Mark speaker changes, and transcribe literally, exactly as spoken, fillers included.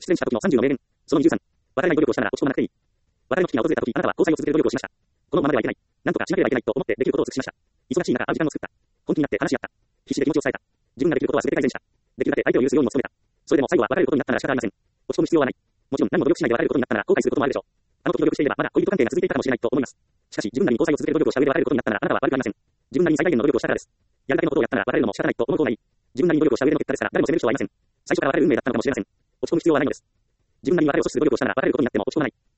Speaker 1: 出演した時のさんじゅうの名言。そのにじゅうさん。別れない努力をしたなら落ち込まなくていい。別れの危機が訪れた時、あなたは交際を続ける努力をしました。このままではいけない。なんとかしなければいけないと思ってできることを尽くしました。忙しい中、会う時間を作った。本気になって話し合った。必死で気持ちを伝えた。自分ができることは全て改善した。できるだけ相手を許すようにも努めた。それでも最後は別れることになったなら仕方ありません。落ち込む必要はない。もちろん何も努力しないで別れることになったなら後悔することもあるでしょう。あの時努力していればまだ恋人関係が続いていたかもしれないと思います。しかし自分なりに交際を続ける努力をした上で別れることになったならあなたは悪くありません。自分なりに最大限の努力をしたからです。やるだけのことをやったなら別れるのも仕方ないと思うことがいい。自分なりに努力をした上での結果ですから誰も責める人はいません。最初から別れる運命だったのかもしれません。落ち込む必要はないのです。自分なりに別れを阻止する努力をしたなら別れることになっても落ち込まない。